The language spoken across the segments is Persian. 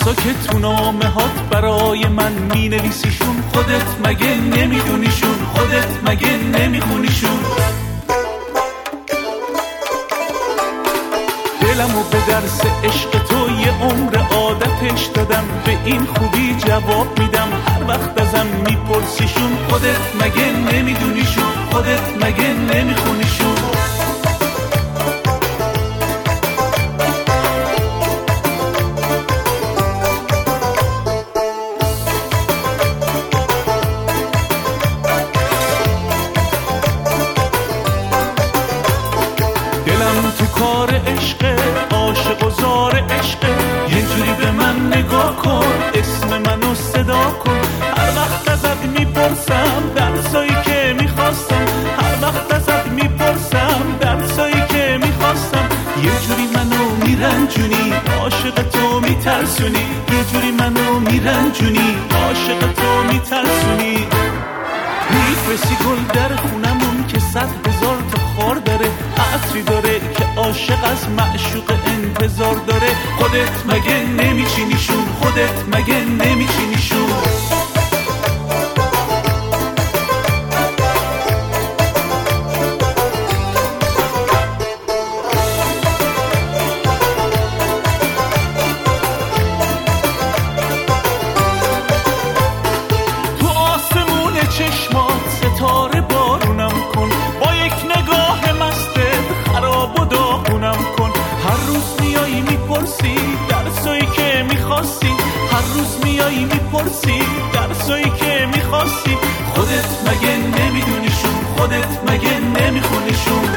درسا که تو نامه هات برای من می نویسیشون، خودت مگه نمیدونیشون؟ خودت مگه نمیخونیشون؟ دلمو به درس عشق تو یه عمر عادتش دادم، به این خوبی جواب میدم هر وقت ازم میپرسیشون، خودت مگه نمیدونیشون؟ خودت مگه نمیخونیشون؟ دلم تو کار عشقه، عاشق و زار عشقه، یه جوری به من نگاه کن، اسم منو صدا کن. هر وقت ازت میپرسم درسایی که میخواستم، هر وقت ازت میپرسم درسایی که میخواستم، یه جوری منو میرنجونی، عاشق تو میترسونی، یه جوری منو میرنجونی، عاشق تو میترسونی. میفرستی گل در خونمون که 100,000 تا خار داره، عطری داره که عاشق از معشوق انتظار داره، خودت مگه نمیچینیشون؟ خودت مگه نمیچینیشون؟ تو آسمون چشمات ستاره بارونم کن، با یک نگاه مستت خراب و داغونم کن. هر روز میایی میپرسی درسایی که میخواستی، هر روز میایی میپرسی درسایی که میخواستی، خودت مگه نمیدونیشون؟ خودت مگه نمیخونیشون؟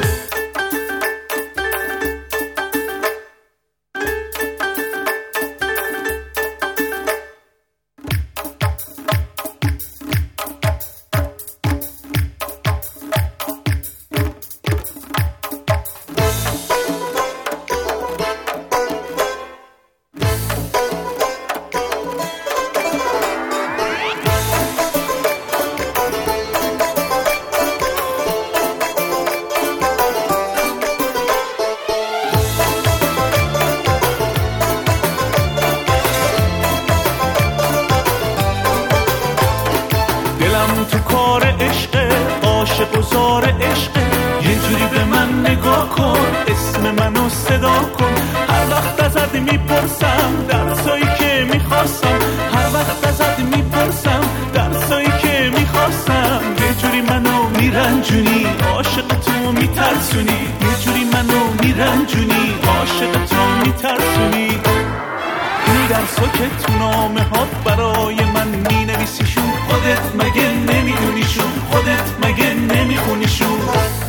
دلم تو کار عشقه، عاشق و زار عشقه، یه جوری به من نگاه کن، اسم منو صدا کن. هر وقت ازت میپرسم درسایی که میخواستم، هر وقت ازت میپرسم درسایی که میخواستم، یه جوری منو میرنجونی، عاشق تو میترسونی، یه جوری منو میرنجونی، عاشق تو میترسونی. این درسا که تو نامه هات برای من مینویسیشون، خودت مگه نمیدونیشون؟ خودت مگه نمیخونیشون؟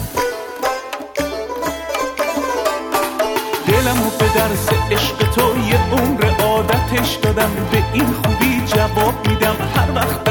دلمو به درس عشق تو یه عمر عادتش دادم، به این خوبی جواب میدم هر وقت